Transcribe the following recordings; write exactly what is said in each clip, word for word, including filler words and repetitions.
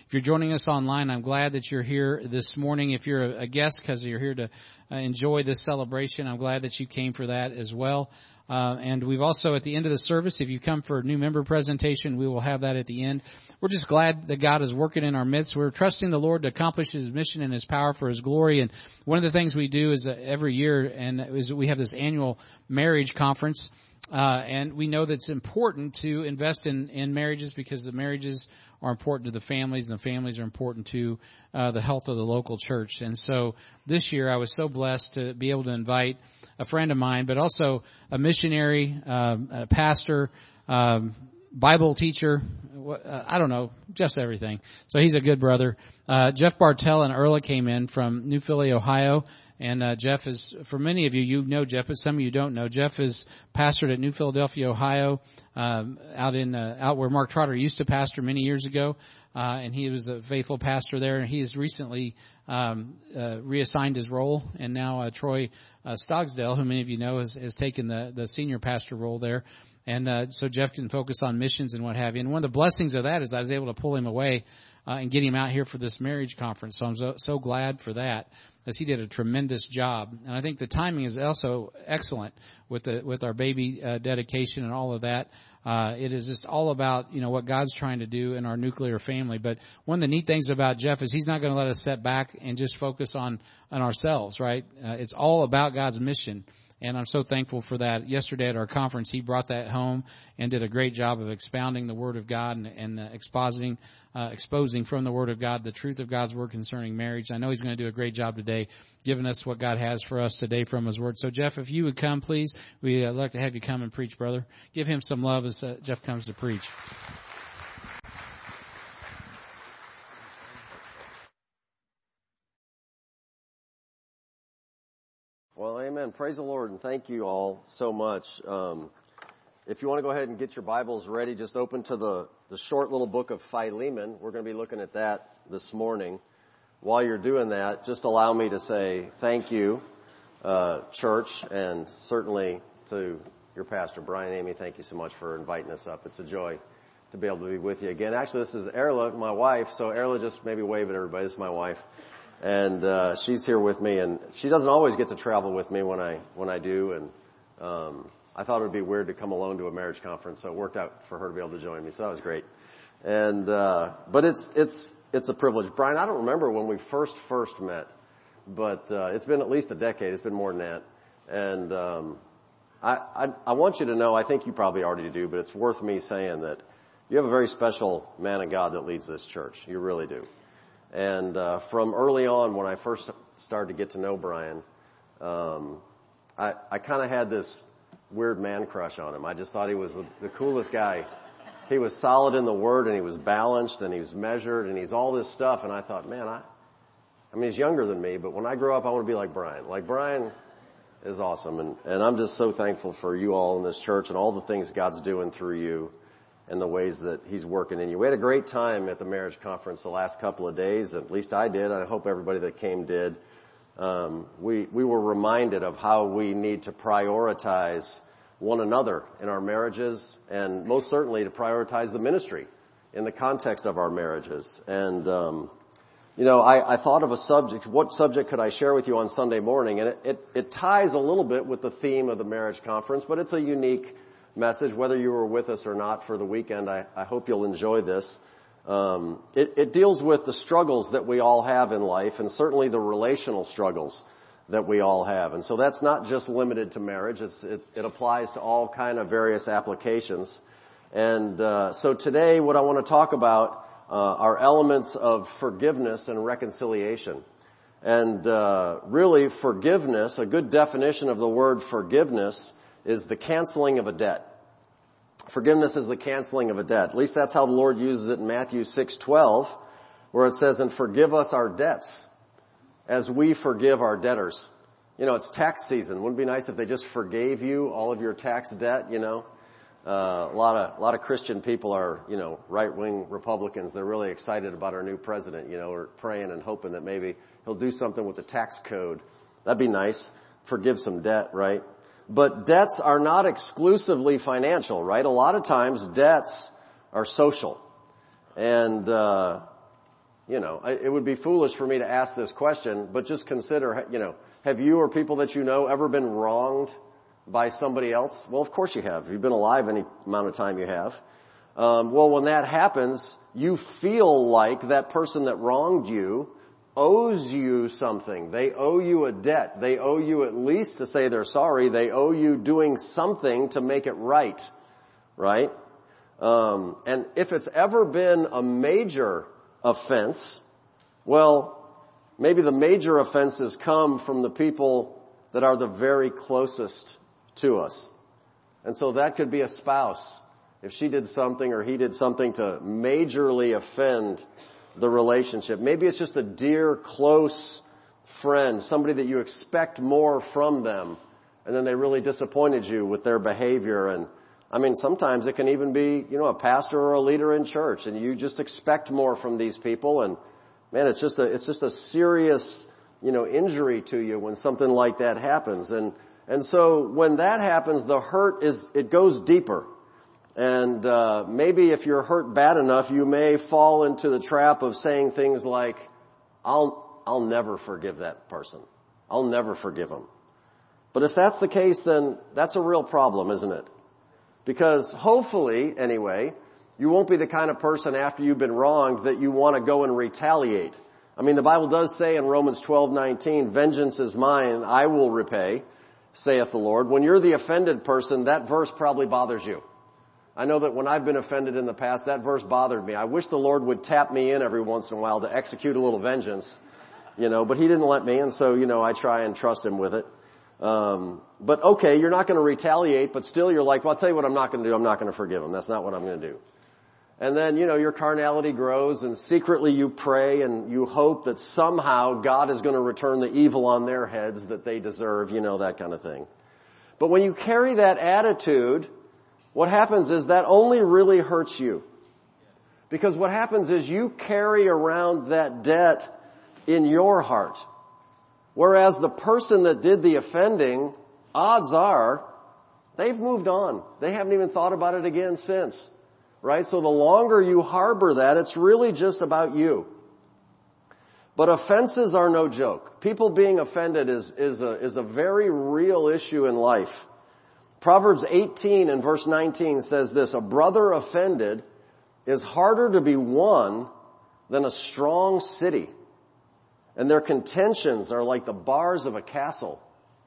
If you're joining us online, I'm glad that you're here this morning. If you're a guest because you're here to uh, enjoy this celebration, I'm glad that you came for that as well. Uh, and we've also, at the end of the service, if you come for a new member presentation, we will have that at the end. We're just glad that God is working in our midst. We're trusting the Lord to accomplish His mission and His power for His glory. And one of the things we do is uh, every year, and is we have this annual marriage conference. Uh, and we know that it's important to invest in, in marriages because the marriages are important to the families and the families are important to uh, the health of the local church. And so this year I was so blessed to be able to invite a friend of mine, but also a missionary, um, a pastor, um, Bible teacher, uh, I don't know, just everything. So he's a good brother. Uh, Jeff Bartell and Erla came in from New Philly, Ohio. And uh, Jeff is, for many of you, you know Jeff, but some of you don't know. Jeff is pastored at New Philadelphia, Ohio, um, out in uh, out where Mark Trotter used to pastor many years ago, uh, and he was a faithful pastor there. And he has recently um, uh, reassigned his role, and now uh, Troy uh, Stogsdale, who many of you know, has, has taken the the senior pastor role there. And uh, so Jeff can focus on missions and what have you. And one of the blessings of that is I was able to pull him away uh, and get him out here for this marriage conference. So I'm so, so glad for that, as he did a tremendous job. And I think the timing is also excellent with the with our baby uh, dedication and all of that. Uh, it is just all about, you know, what God's trying to do in our nuclear family. But one of the neat things about Jeff is he's not going to let us sit back and just focus on on ourselves, right? Uh, it's all about God's mission. And I'm so thankful for that. Yesterday at our conference, he brought that home and did a great job of expounding the Word of God and, and uh, expositing, uh, exposing from the Word of God the truth of God's Word concerning marriage. I know he's going to do a great job today, giving us what God has for us today from His Word. So, Jeff, if you would come, please, we'd uh, like to have you come and preach, brother. Give him some love as uh, Jeff comes to preach. Well, amen. Praise the Lord, and thank you all so much. Um, if you want to go ahead and get your Bibles ready, just open to the, the short little book of Philemon. We're going to be looking at that this morning. While you're doing that, just allow me to say thank you, uh, church, and certainly to your pastor, Brian Amy. Thank you so much for inviting us up. It's a joy to be able to be with you again. Actually, this is Erla, my wife. So Erla, just maybe wave at everybody. This is my wife. And, uh, she's here with me, and she doesn't always get to travel with me when I, when I do, and, um, I thought it would be weird to come alone to a marriage conference, so it worked out for her to be able to join me, so that was great. And, uh, but it's, it's, it's a privilege. Brian, I don't remember when we first, first met, but, uh, it's been at least a decade, it's been more than that. And, um, I, I, I want you to know, I think you probably already do, but it's worth me saying that you have a very special man of God that leads this church. You really do. And uh from early on, when I first started to get to know Brian, um I, I kind of had this weird man crush on him. I just thought he was the, the coolest guy. He was solid in the Word, and he was balanced, and he was measured, and he's all this stuff. And I thought, man, I, I mean, he's younger than me, but when I grow up, I want to be like Brian. Like Brian is awesome, and, and I'm just so thankful for you all in this church and all the things God's doing through you and the ways that He's working in you. We had a great time at the marriage conference the last couple of days. At least I did. I hope everybody that came did. Um, we, we were reminded of how we need to prioritize one another in our marriages, and most certainly to prioritize the ministry in the context of our marriages. And, um, you know, I, I thought of a subject. What subject could I share with you on Sunday morning? And it, it, it ties a little bit with the theme of the marriage conference, but it's a unique message, whether you were with us or not for the weekend. I, I hope you'll enjoy this. Um, it, it deals with the struggles that we all have in life, and certainly the relational struggles that we all have. And so that's not just limited to marriage. It's, it, it applies to all kind of various applications. And uh, so today what I want to talk about uh, are elements of forgiveness and reconciliation. And uh, really, forgiveness, a good definition of the word forgiveness, is the canceling of a debt. Forgiveness is the canceling of a debt. At least that's how the Lord uses it in Matthew six twelve, where it says, "And forgive us our debts as we forgive our debtors." You know, it's tax season. Wouldn't it be nice if they just forgave you all of your tax debt, you know? Uh, a lot of, a lot of Christian people are, you know, right-wing Republicans. They're really excited about our new president, you know, or praying and hoping that maybe he'll do something with the tax code. That'd be nice. Forgive some debt, right? But debts are not exclusively financial, right? A lot of times debts are social. And, uh, You know, it would be foolish for me to ask this question, but just consider, you know, have you or people that you know ever been wronged by somebody else? Well, of course you have. You've been alive any amount of time you have. Um, well, when that happens, you feel like that person that wronged you owes you something. They owe you a debt. They owe you at least to say they're sorry. They owe you doing something to make it right. Right? Um, and if it's ever been a major offense, well, maybe the major offenses come from the people that are the very closest to us. And so that could be a spouse. If she did something or he did something to majorly offend the relationship. Maybe it's just a dear, close friend, somebody that you expect more from them, and then they really disappointed you with their behavior. And I mean, sometimes it can even be, you know, a pastor or a leader in church, and you just expect more from these people. And man, it's just a, it's just a serious, you know, injury to you when something like that happens. And, and so when that happens, the hurt is, it goes deeper. And, uh, maybe if you're hurt bad enough, you may fall into the trap of saying things like, I'll, I'll never forgive that person. I'll never forgive him. But if that's the case, then that's a real problem, isn't it? Because hopefully, anyway, you won't be the kind of person after you've been wronged that you want to go and retaliate. I mean, the Bible does say in Romans twelve nineteen, vengeance is mine, I will repay, saith the Lord. When you're the offended person, that verse probably bothers you. I know that when I've been offended in the past, that verse bothered me. I wish the Lord would tap me in every once in a while to execute a little vengeance, you know, but he didn't let me, and so, you know, I try and trust him with it. Um, but okay, you're not going to retaliate, but still you're like, well, I'll tell you what I'm not going to do. I'm not going to forgive him. That's not what I'm going to do. And then, you know, your carnality grows, and secretly you pray and you hope that somehow God is going to return the evil on their heads that they deserve, you know, that kind of thing. But when you carry that attitude, what happens is that only really hurts you. Because what happens is you carry around that debt in your heart. Whereas the person that did the offending, odds are, they've moved on. They haven't even thought about it again since. Right? So the longer you harbor that, it's really just about you. But offenses are no joke. People being offended is, is a, is a very real issue in life. Proverbs eighteen and verse nineteen says this, a brother offended is harder to be won than a strong city, and their contentions are like the bars of a castle.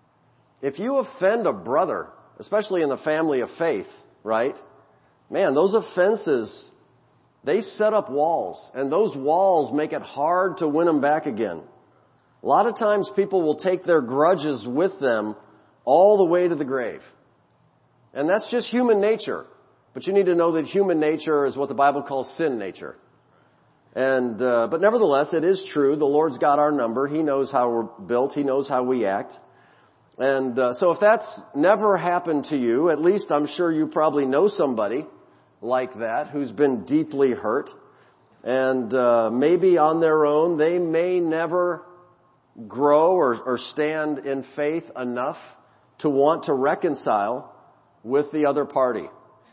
If you offend a brother, especially in the family of faith, right? Man, those offenses, they set up walls, and those walls make it hard to win them back again. A lot of times people will take their grudges with them all the way to the grave. And that's just human nature. But you need to know that human nature is what the Bible calls sin nature. And, uh, but nevertheless, it is true. The Lord's got our number. He knows how we're built. He knows how we act. And, uh, so if that's never happened to you, at least I'm sure you probably know somebody like that who's been deeply hurt. And, uh, maybe on their own, they may never grow or, or stand in faith enough to want to reconcile with the other party.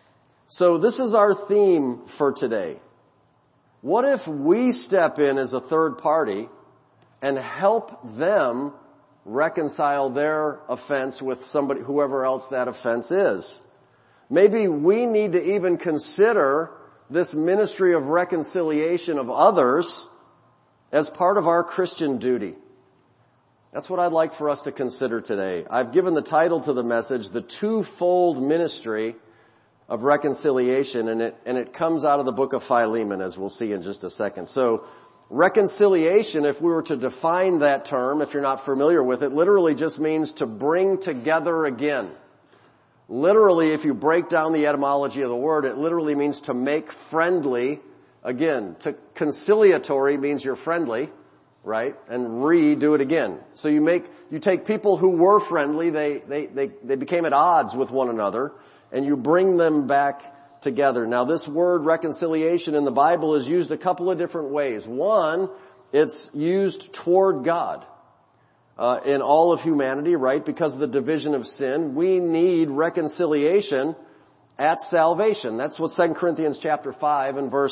So this is our theme for today. What if we step in as a third party and help them reconcile their offense with somebody, whoever else that offense is? Maybe we need to even consider this ministry of reconciliation of others as part of our Christian duty. That's what I'd like for us to consider today. I've given the title to the message, The Twofold Ministry of Reconciliation, and it, and it comes out of the book of Philemon, as we'll see in just a second. So, reconciliation, if we were to define that term, if you're not familiar with it, literally just means to bring together again. Literally, if you break down the etymology of the word, it literally means to make friendly again. To conciliatory means you're friendly. Right? And re-do it again. So you make, you take people who were friendly, they, they, they, they became at odds with one another, and you bring them back together. Now this word reconciliation in the Bible is used a couple of different ways. One, it's used toward God, uh, in all of humanity, right? Because of the division of sin, we need reconciliation at salvation. That's what Second Corinthians chapter five and verse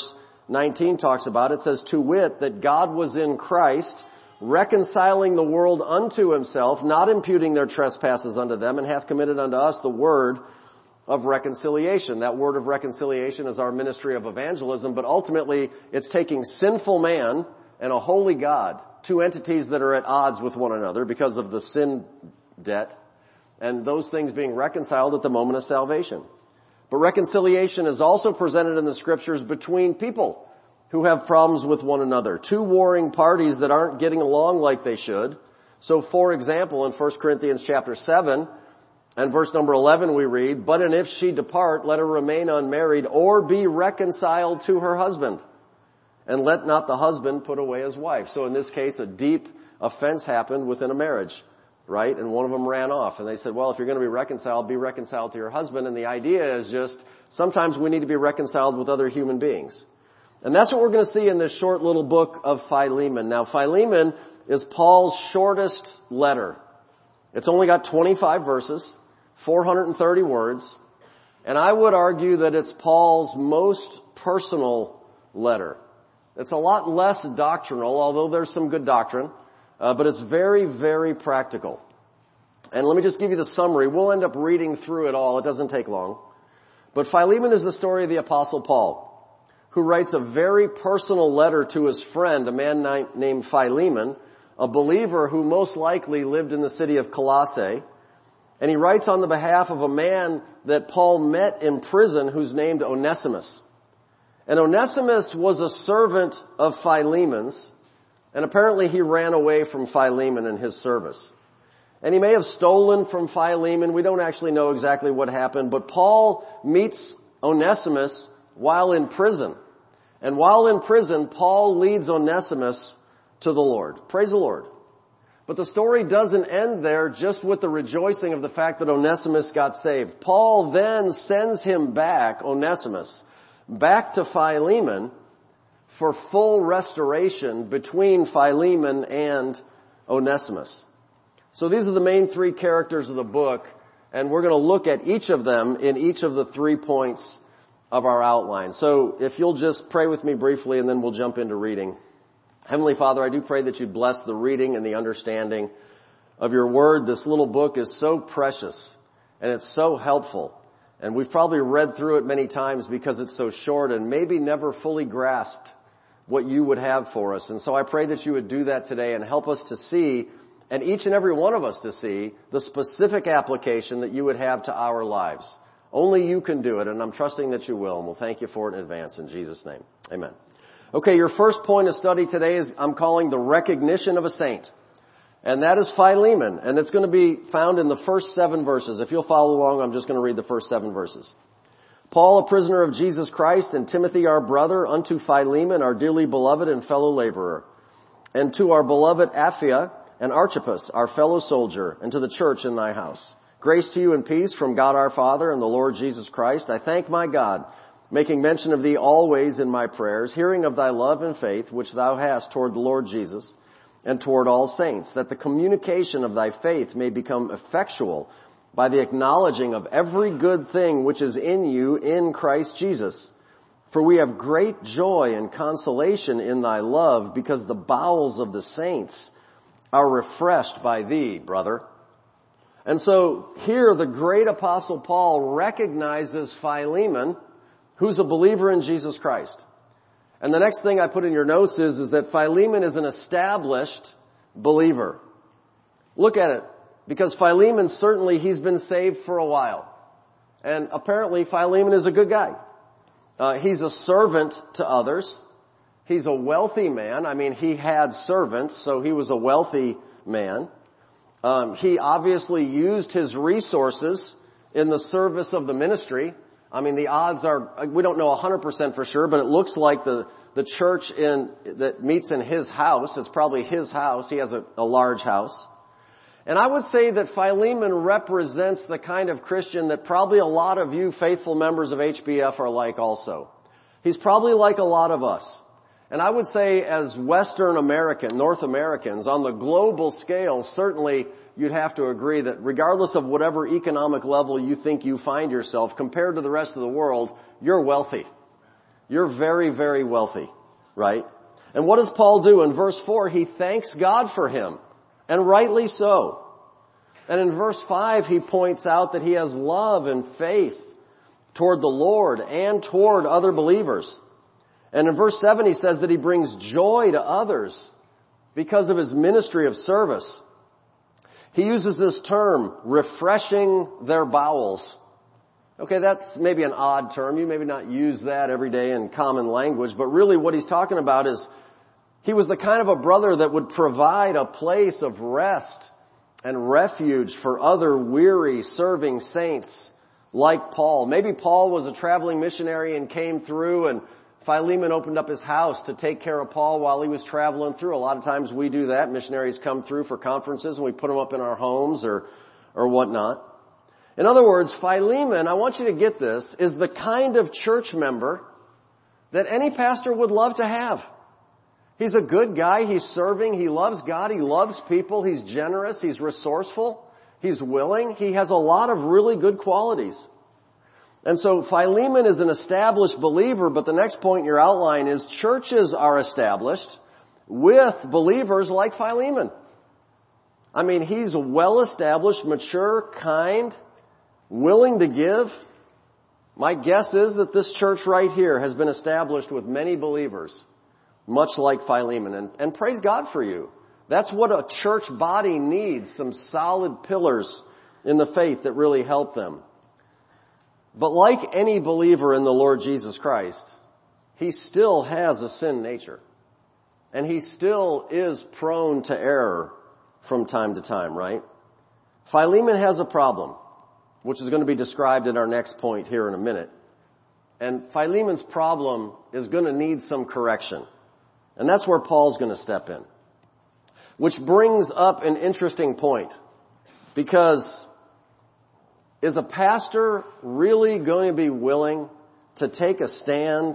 nineteen talks about. It says, to wit, that God was in Christ, reconciling the world unto himself, not imputing their trespasses unto them, and hath committed unto us the word of reconciliation. That word of reconciliation is our ministry of evangelism, but ultimately it's taking sinful man and a holy God, two entities that are at odds with one another because of the sin debt, and those things being reconciled at the moment of salvation. But reconciliation is also presented in the scriptures between people who have problems with one another. Two warring parties that aren't getting along like they should. So for example, in First Corinthians chapter seven and verse number eleven we read, but and if she depart, let her remain unmarried or be reconciled to her husband. And let not the husband put away his wife. So in this case, a deep offense happened within a marriage, right? And one of them ran off. And they said, well, if you're going to be reconciled, be reconciled to your husband. And the idea is just, sometimes we need to be reconciled with other human beings. And that's what we're going to see in this short little book of Philemon. Now, Philemon is Paul's shortest letter. It's only got twenty-five verses, four hundred thirty words. And I would argue that it's Paul's most personal letter. It's a lot less doctrinal, although there's some good doctrine, uh, but it's very, very practical. And let me just give you the summary. We'll end up reading through it all. It doesn't take long. But Philemon is the story of the Apostle Paul, who writes a very personal letter to his friend, a man named Philemon, a believer who most likely lived in the city of Colossae. And he writes on the behalf of a man that Paul met in prison who's named Onesimus. And Onesimus was a servant of Philemon's, and apparently he ran away from Philemon in his service. And he may have stolen from Philemon. We don't actually know exactly what happened, but Paul meets Onesimus while in prison. And while in prison, Paul leads Onesimus to the Lord. Praise the Lord. But the story doesn't end there just with the rejoicing of the fact that Onesimus got saved. Paul then sends him back, Onesimus, back to Philemon for full restoration between Philemon and Onesimus. So these are the main three characters of the book, and we're going to look at each of them in each of the three points of our outline. So if you'll just pray with me briefly, and then we'll jump into reading. Heavenly Father, I do pray that you bless the reading and the understanding of your word. This little book is so precious, and it's so helpful. And we've probably read through it many times because it's so short and maybe never fully grasped what you would have for us. And so I pray that you would do that today and help us to see, and each and every one of us to see, the specific application that you would have to our lives. Only you can do it, and I'm trusting that you will, and we'll thank you for it in advance. In Jesus' name, amen. Okay, your first point of study today is I'm calling the recognition of a saint. And that is Philemon, and it's going to be found in the first seven verses. If you'll follow along, I'm just going to read the first seven verses. Paul, a prisoner of Jesus Christ, and Timothy, our brother, unto Philemon, our dearly beloved and fellow laborer, and to our beloved Apphia and Archippus, our fellow soldier, and to the church in thy house. Grace to you and peace from God our Father and the Lord Jesus Christ. I thank my God, making mention of thee always in my prayers, hearing of thy love and faith, which thou hast toward the Lord Jesus, and toward all saints, that the communication of thy faith may become effectual by the acknowledging of every good thing which is in you in Christ Jesus. For we have great joy and consolation in thy love, because the bowels of the saints are refreshed by thee, brother. And so here the great apostle Paul recognizes Philemon, who's a believer in Jesus Christ. And the next thing I put in your notes is, is that Philemon is an established believer. Look at it. Because Philemon, certainly he's been saved for a while. And apparently Philemon is a good guy. Uh, he's a servant to others. He's a wealthy man. I mean, he had servants, so he was a wealthy man. Um, he obviously used his resources in the service of the ministry. I mean, the odds are, we don't know one hundred percent for sure, but it looks like the, the church in, that meets in his house, it's probably his house. He has a, a large house. And I would say that Philemon represents the kind of Christian that probably a lot of you faithful members of H B F are like also. He's probably like a lot of us. And I would say as Western American, North Americans, on the global scale, certainly you'd have to agree that regardless of whatever economic level you think you find yourself, compared to the rest of the world, you're wealthy. You're very, very wealthy, right? And what does Paul do? In verse four, he thanks God for him, and rightly so. And in verse five, he points out that he has love and faith toward the Lord and toward other believers. And in verse seven, he says that he brings joy to others because of his ministry of service. He uses this term, refreshing their bowels. Okay, that's maybe an odd term. You maybe not use that every day in common language, but really what he's talking about is he was the kind of a brother that would provide a place of rest and refuge for other weary, serving saints like Paul. Maybe Paul was a traveling missionary and came through, and Philemon opened up his house to take care of Paul while he was traveling through. A lot of times we do that. Missionaries come through for conferences and we put them up in our homes or, or whatnot. In other words, Philemon, I want you to get this, is the kind of church member that any pastor would love to have. He's a good guy. He's serving. He loves God. He loves people. He's generous. He's resourceful. He's willing. He has a lot of really good qualities. And so Philemon is an established believer, but the next point in your outline is churches are established with believers like Philemon. I mean, he's well-established, mature, kind, willing to give. My guess is that this church right here has been established with many believers, much like Philemon. And, and praise God for you. That's what a church body needs, some solid pillars in the faith that really help them. But like any believer in the Lord Jesus Christ, he still has a sin nature. And he still is prone to error from time to time, right? Philemon has a problem, which is going to be described in our next point here in a minute. And Philemon's problem is going to need some correction. And that's where Paul's going to step in. Which brings up an interesting point. Because is a pastor really going to be willing to take a stand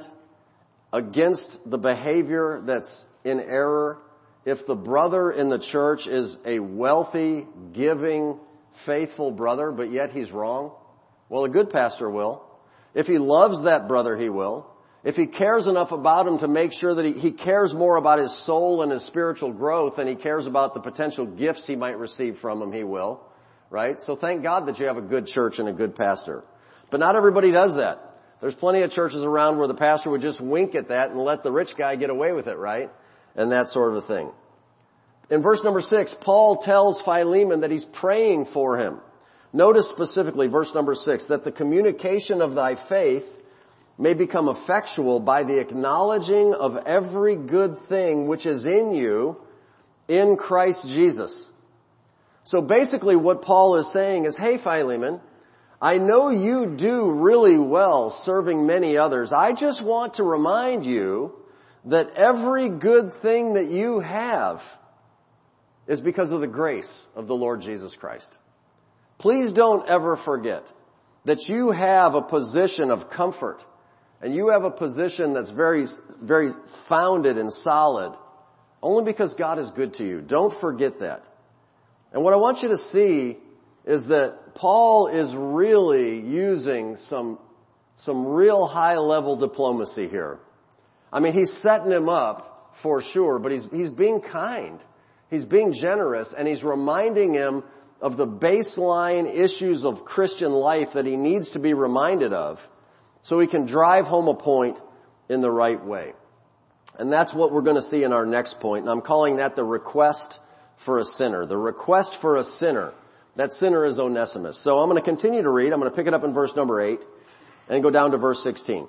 against the behavior that's in error if the brother in the church is a wealthy, giving, faithful brother, but yet he's wrong? Well, a good pastor will. If he loves that brother, he will. If he cares enough about him to make sure that he, he cares more about his soul and his spiritual growth than he cares about the potential gifts he might receive from him, he will. Right? So thank God that you have a good church and a good pastor. But not everybody does that. There's plenty of churches around where the pastor would just wink at that and let the rich guy get away with it, right? And that sort of a thing. In verse number six, Paul tells Philemon that he's praying for him. Notice specifically, verse number six, that the communication of thy faith may become effectual by the acknowledging of every good thing which is in you in Christ Jesus. So basically what Paul is saying is, hey Philemon, I know you do really well serving many others. I just want to remind you that every good thing that you have is because of the grace of the Lord Jesus Christ. Please don't ever forget that you have a position of comfort and you have a position that's very, very founded and solid only because God is good to you. Don't forget that. And what I want you to see is that Paul is really using some, some real high level diplomacy here. I mean, he's setting him up for sure, but he's, he's being kind. He's being generous, and he's reminding him of the baseline issues of Christian life that he needs to be reminded of so he can drive home a point in the right way. And that's what we're going to see in our next point, and I'm calling that the request for a sinner. The request for a sinner. That sinner is Onesimus. So I'm going to continue to read. I'm going to pick it up in verse number eight and go down to verse sixteen.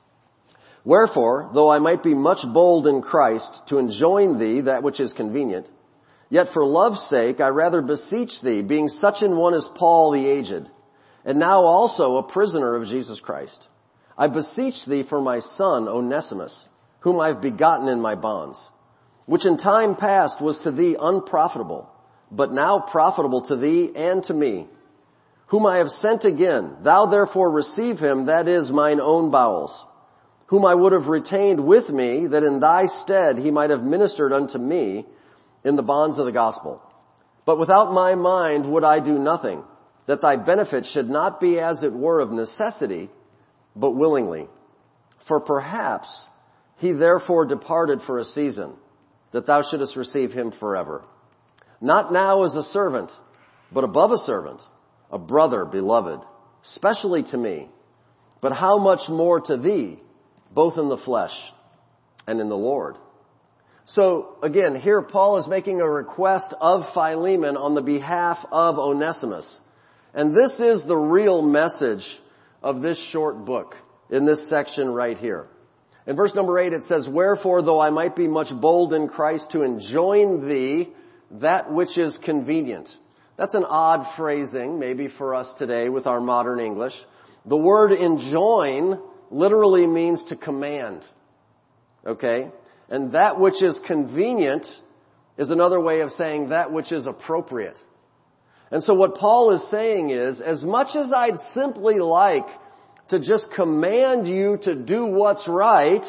Wherefore, though I might be much bold in Christ to enjoin thee that which is convenient, yet for love's sake I rather beseech thee, being such an one as Paul the aged, and now also a prisoner of Jesus Christ, I beseech thee for my son Onesimus, whom I have begotten in my bonds, which in time past was to thee unprofitable, but now profitable to thee and to me, whom I have sent again. Thou therefore receive him, that is mine own bowels, whom I would have retained with me, that in thy stead he might have ministered unto me in the bonds of the gospel. But without my mind would I do nothing, that thy benefit should not be as it were of necessity, but willingly. For perhaps he therefore departed for a season, that thou shouldest receive him forever. Not now as a servant, but above a servant, a brother beloved, specially to me, but how much more to thee, both in the flesh and in the Lord. So again, here Paul is making a request of Philemon on the behalf of Onesimus. And this is the real message of this short book in this section right here. In verse number eight it says, Wherefore, though I might be much bold in Christ to enjoin thee that which is convenient. That's an odd phrasing maybe for us today with our modern English. The word enjoin literally means to command. Okay? And that which is convenient is another way of saying that which is appropriate. And so what Paul is saying is, as much as I'd simply like to just command you to do what's right,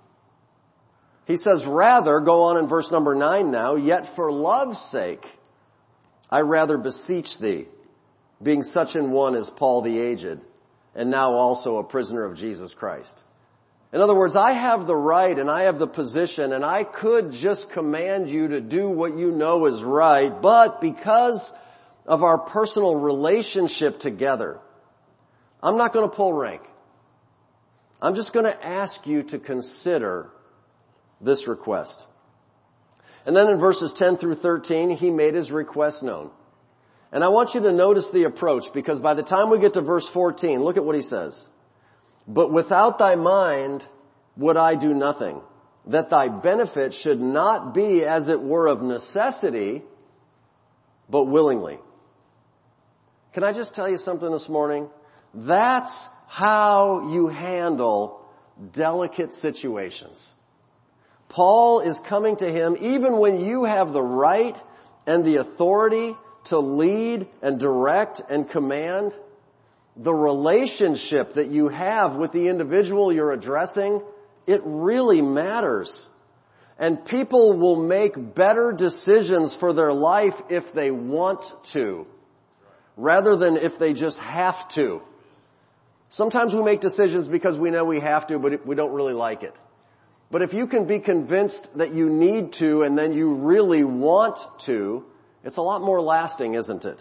he says, rather, go on in verse number nine now, yet for love's sake, I rather beseech thee, being such an one as Paul the aged, and now also a prisoner of Jesus Christ. In other words, I have the right and I have the position and I could just command you to do what you know is right, but because of our personal relationship together, I'm not going to pull rank. I'm just going to ask you to consider this request. And then in verses ten through thirteen, he made his request known. And I want you to notice the approach, because by the time we get to verse fourteen, look at what he says. But without thy mind would I do nothing, that thy benefit should not be as it were of necessity, but willingly. Can I just tell you something this morning? That's how you handle delicate situations. Paul is coming to him even when you have the right and the authority to lead and direct and command. The relationship that you have with the individual you're addressing, it really matters. And people will make better decisions for their life if they want to, rather than if they just have to. Sometimes we make decisions because we know we have to, but we don't really like it. But if you can be convinced that you need to and then you really want to, it's a lot more lasting, isn't it?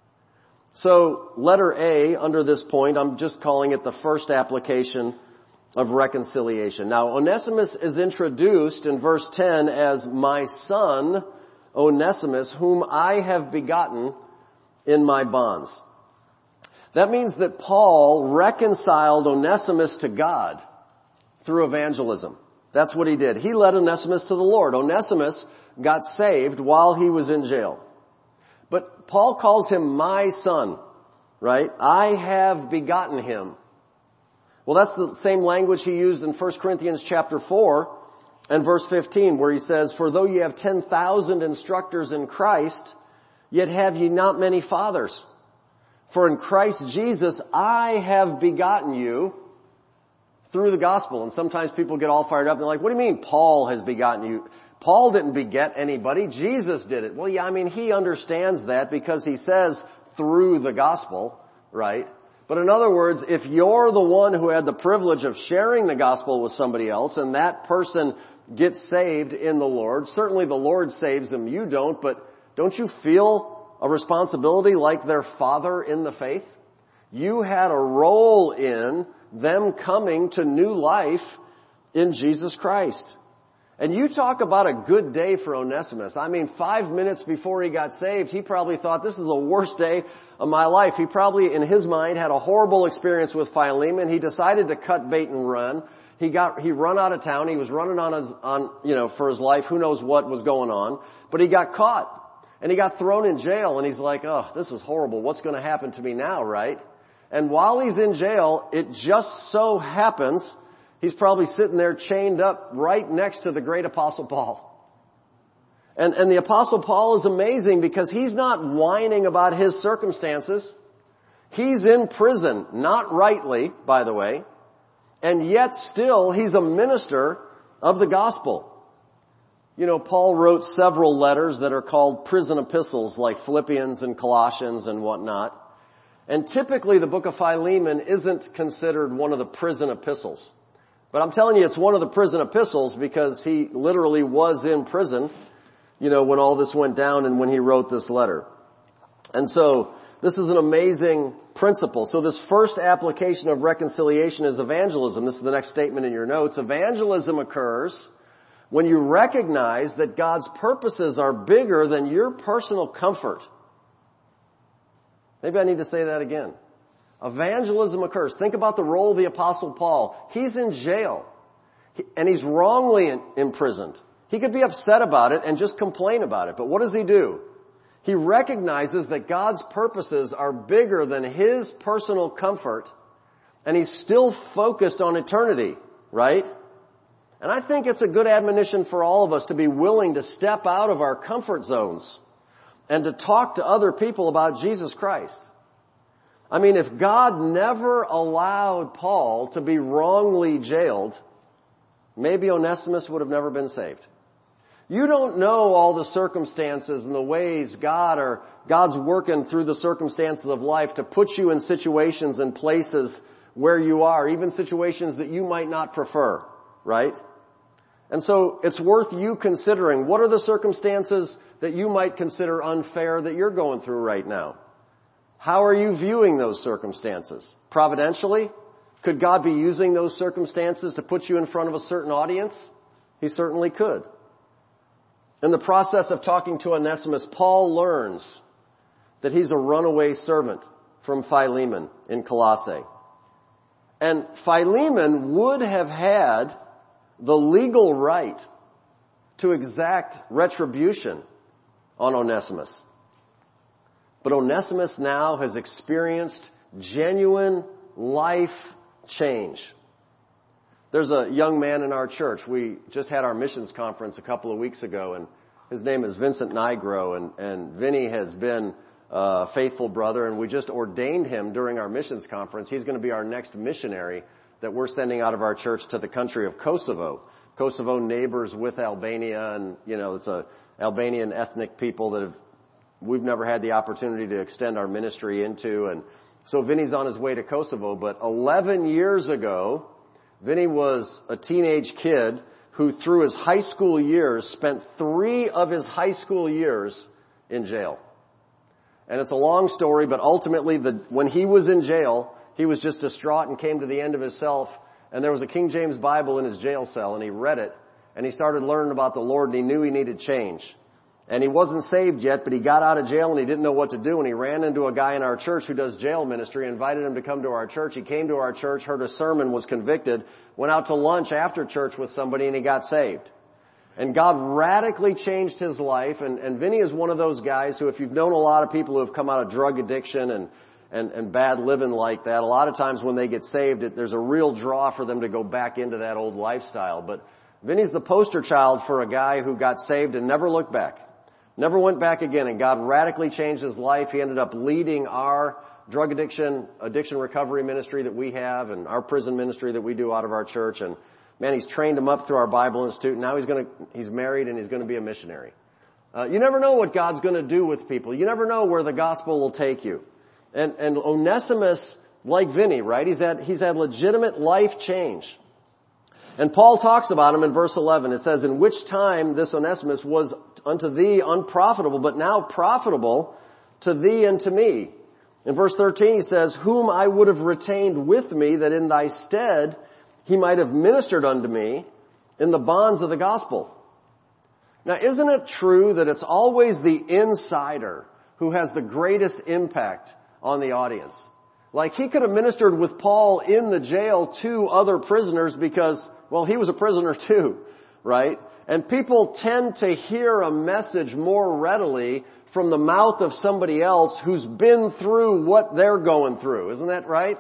So, letter A, under this point, I'm just calling it the first application of reconciliation. Now, Onesimus is introduced in verse ten as my son, Onesimus, whom I have begotten in my bonds. That means that Paul reconciled Onesimus to God through evangelism. That's what he did. He led Onesimus to the Lord. Onesimus got saved while he was in jail. But Paul calls him my son, right? I have begotten him. Well, that's the same language he used in First Corinthians chapter four and verse fifteen, where he says, For though ye have ten thousand instructors in Christ, yet have ye not many fathers. For in Christ Jesus I have begotten you through the gospel. And sometimes people get all fired up and they're like, what do you mean Paul has begotten you? Paul didn't beget anybody. Jesus did it. Well, yeah, I mean, he understands that because he says through the gospel, right? But in other words, if you're the one who had the privilege of sharing the gospel with somebody else and that person gets saved in the Lord, certainly the Lord saves them, you don't, but don't you feel a responsibility like their father in the faith? You had a role in them coming to new life in Jesus Christ. And you talk about a good day for Onesimus. I mean, five minutes before he got saved, he probably thought, this is the worst day of my life. He probably, in his mind, had a horrible experience with Philemon. He decided to cut bait and run. He got, he run out of town. He was running on his, on, you know, for his life. Who knows what was going on. But he got caught. And he got thrown in jail. And he's like, oh, this is horrible. What's going to happen to me now, right? And while he's in jail, it just so happens he's probably sitting there chained up right next to the great Apostle Paul. And, and the Apostle Paul is amazing because he's not whining about his circumstances. He's in prison, not rightly, by the way, and yet still he's a minister of the gospel. You know, Paul wrote several letters that are called prison epistles, like Philippians and Colossians and whatnot. And typically the book of Philemon isn't considered one of the prison epistles. But I'm telling you, it's one of the prison epistles because he literally was in prison, you know, when all this went down and when he wrote this letter. And so this is an amazing principle. So this first application of reconciliation is evangelism. This is the next statement in your notes. Evangelism occurs when you recognize that God's purposes are bigger than your personal comfort. Maybe I need to say that again. Evangelism occurs. Think about the role of the Apostle Paul. He's in jail, and he's wrongly in, imprisoned. He could be upset about it and just complain about it. But what does he do? He recognizes that God's purposes are bigger than his personal comfort, and he's still focused on eternity, right? And I think it's a good admonition for all of us to be willing to step out of our comfort zones and to talk to other people about Jesus Christ. I mean, if God never allowed Paul to be wrongly jailed, maybe Onesimus would have never been saved. You don't know all the circumstances and the ways God or God's working through the circumstances of life to put you in situations and places where you are, even situations that you might not prefer, right? And so it's worth you considering what are the circumstances that you might consider unfair that you're going through right now. How are you viewing those circumstances? Providentially? Could God be using those circumstances to put you in front of a certain audience? He certainly could. In the process of talking to Onesimus, Paul learns that he's a runaway servant from Philemon in Colossae. And Philemon would have had the legal right to exact retribution on Onesimus. But Onesimus now has experienced genuine life change. There's a young man in our church. We just had our missions conference a couple of weeks ago, and his name is Vincent Nigro, and, and Vinny has been a faithful brother, and we just ordained him during our missions conference. He's going to be our next missionary that we're sending out of our church to the country of Kosovo. Kosovo neighbors with Albania, and, you know, it's a Albanian ethnic people that have we've never had the opportunity to extend our ministry into. And so Vinny's on his way to Kosovo. But eleven years ago, Vinny was a teenage kid who through his high school years spent three of his high school years in jail. And it's a long story, but ultimately the, when he was in jail, he was just distraught and came to the end of himself. And there was a King James Bible in his jail cell, and he read it, and he started learning about the Lord, and he knew he needed change. And he wasn't saved yet, but he got out of jail and he didn't know what to do. And he ran into a guy in our church who does jail ministry, invited him to come to our church. He came to our church, heard a sermon, was convicted, went out to lunch after church with somebody, and he got saved. And God radically changed his life. And, and Vinny is one of those guys who, if you've known a lot of people who have come out of drug addiction and, and, and bad living like that, a lot of times when they get saved, it, there's a real draw for them to go back into that old lifestyle. But Vinny's the poster child for a guy who got saved and never looked back. Never went back again, and God radically changed his life. He ended up leading our drug addiction, addiction recovery ministry that we have, and our prison ministry that we do out of our church. And man, he's trained him up through our Bible Institute. And now he's gonna, he's married and he's gonna be a missionary. Uh, you never know what God's gonna do with people. You never know where the gospel will take you. And, and Onesimus, like Vinny, right? He's had, he's had legitimate life change. And Paul talks about him in verse eleven. It says, in which time this Onesimus was unto thee unprofitable, but now profitable to thee and to me. In verse thirteen he says, whom I would have retained with me, that in thy stead he might have ministered unto me in the bonds of the gospel. Now, isn't it true that it's always the insider who has the greatest impact on the audience? Like, he could have ministered with Paul in the jail to other prisoners because, well, he was a prisoner too, right? And people tend to hear a message more readily from the mouth of somebody else who's been through what they're going through. Isn't that right?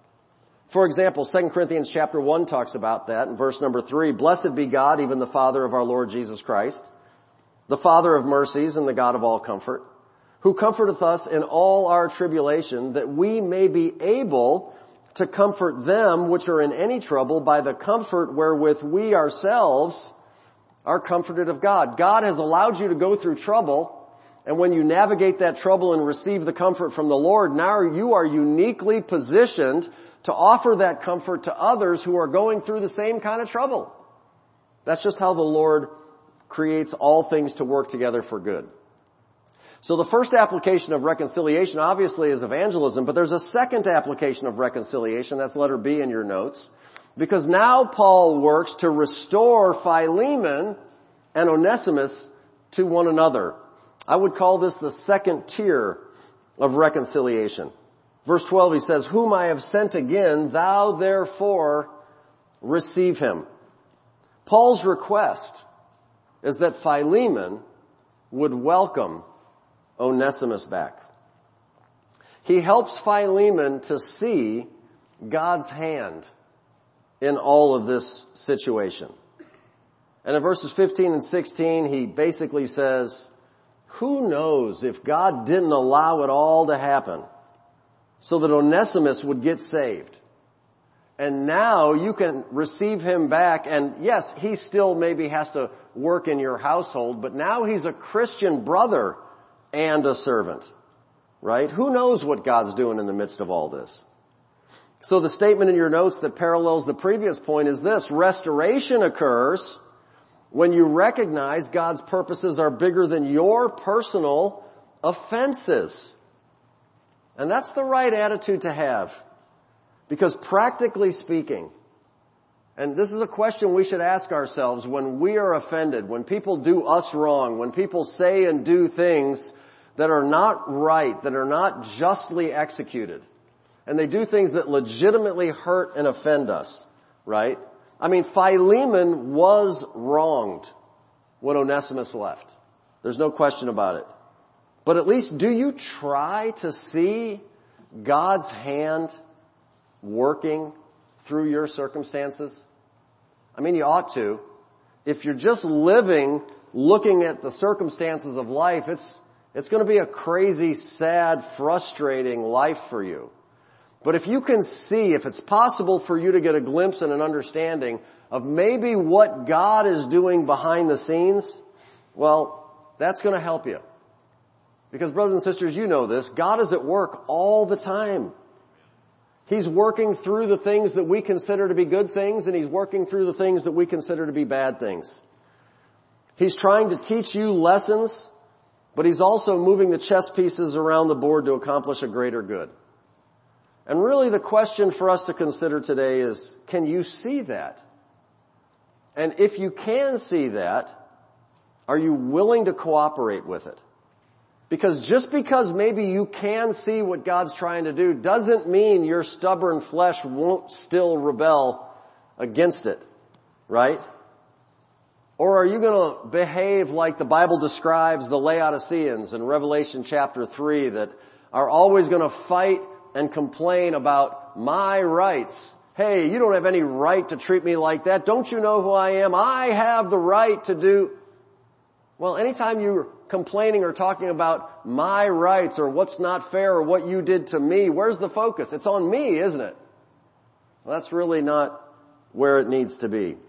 For example, Second Corinthians chapter one talks about that in verse number three. Blessed be God, even the Father of our Lord Jesus Christ, the Father of mercies and the God of all comfort, who comforteth us in all our tribulation, that we may be able to comfort them which are in any trouble by the comfort wherewith we ourselves are comforted of God. God has allowed you to go through trouble, and when you navigate that trouble and receive the comfort from the Lord, now you are uniquely positioned to offer that comfort to others who are going through the same kind of trouble. That's just how the Lord creates all things to work together for good. So the first application of reconciliation obviously is evangelism, but there's a second application of reconciliation. That's letter B in your notes. Because now Paul works to restore Philemon and Onesimus to one another. I would call this the second tier of reconciliation. Verse twelve, he says, whom I have sent again, thou therefore receive him. Paul's request is that Philemon would welcome Onesimus back. He helps Philemon to see God's hand in all of this situation. And in verses fifteen and sixteen, he basically says, who knows if God didn't allow it all to happen so that Onesimus would get saved. And now you can receive him back. And yes, he still maybe has to work in your household, but now he's a Christian brother and a servant, right? Who knows what God's doing in the midst of all this? So the statement in your notes that parallels the previous point is this: restoration occurs when you recognize God's purposes are bigger than your personal offenses. And that's the right attitude to have. Because practically speaking, and this is a question we should ask ourselves when we are offended, when people do us wrong, when people say and do things that are not right, that are not justly executed, and they do things that legitimately hurt and offend us, right? I mean, Philemon was wronged when Onesimus left. There's no question about it. But at least do you try to see God's hand working through your circumstances? I mean, you ought to. If you're just living, looking at the circumstances of life, it's, it's going to be a crazy, sad, frustrating life for you. But if you can see, if it's possible for you to get a glimpse and an understanding of maybe what God is doing behind the scenes, well, that's going to help you. Because brothers and sisters, you know this, God is at work all the time. He's working through the things that we consider to be good things, and He's working through the things that we consider to be bad things. He's trying to teach you lessons, but He's also moving the chess pieces around the board to accomplish a greater good. And really the question for us to consider today is, can you see that? And if you can see that, are you willing to cooperate with it? Because just because maybe you can see what God's trying to do doesn't mean your stubborn flesh won't still rebel against it, right? Or are you going to behave like the Bible describes the Laodiceans in Revelation chapter three that are always going to fight and complain about my rights? Hey, you don't have any right to treat me like that. Don't you know who I am? I have the right to do. Well, anytime you're complaining or talking about my rights or what's not fair or what you did to me, where's the focus? It's on me, isn't it? Well, that's really not where it needs to be.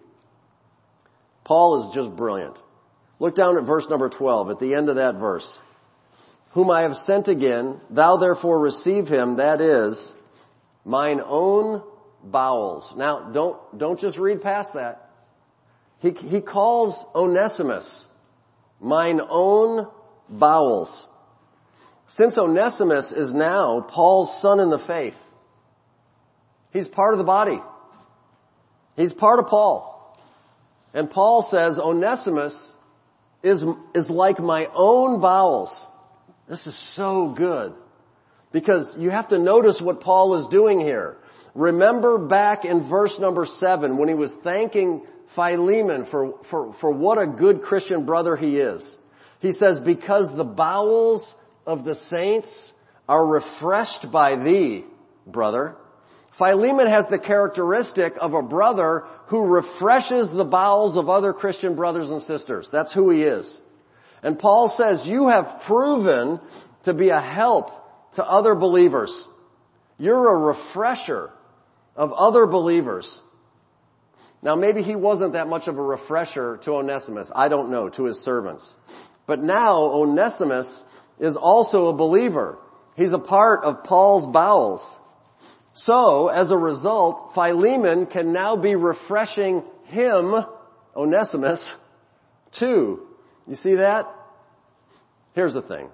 Paul is just brilliant. Look down at verse number twelve, at the end of that verse. Whom I have sent again, thou therefore receive him, that is, mine own bowels. Now, don't, don't just read past that. He, he calls Onesimus mine own bowels. Since Onesimus is now Paul's son in the faith, he's part of the body. He's part of Paul. And Paul says Onesimus is, is like my own bowels. This is so good. Because you have to notice what Paul is doing here. Remember back in verse number seven when he was thanking Philemon for, for, for what a good Christian brother he is. He says, because the bowels of the saints are refreshed by thee, brother. Philemon has the characteristic of a brother who refreshes the bowels of other Christian brothers and sisters. That's who he is. And Paul says, you have proven to be a help to other believers. You're a refresher of other believers. Now maybe he wasn't that much of a refresher to Onesimus. I don't know, to his servants. But now Onesimus is also a believer. He's a part of Paul's bowels. So, as a result, Philemon can now be refreshing him, Onesimus, too. You see that? Here's the thing.